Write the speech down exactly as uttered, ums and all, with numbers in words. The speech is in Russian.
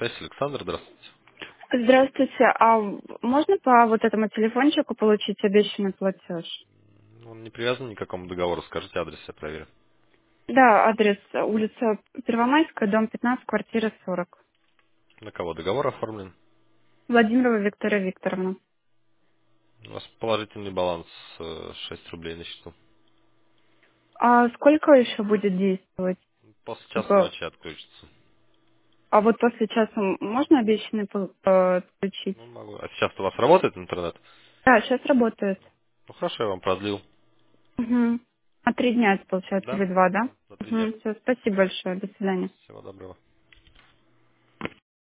Связь, Александр, здравствуйте. Здравствуйте. А можно по вот этому телефончику получить обещанный платеж? Он не привязан ни к какому договору, скажите адрес, я проверю. Да, адрес улица Первомайская, дом пятнадцать, квартира сорок. На кого договор оформлен? Владимирова Виктория Викторовна. У вас положительный баланс э, шесть рублей на счету. А сколько еще будет действовать? После часа Типа, ночи отключится. а вот после часа можно обещанный по- подключить? Ну, могу. А сейчас у вас работает интернет? Да, сейчас работает. Ну хорошо, я вам продлил. Угу. А три дня это получается Да? или два, да? Да, на три дня. Угу. Все, спасибо большое. До свидания. Всего доброго.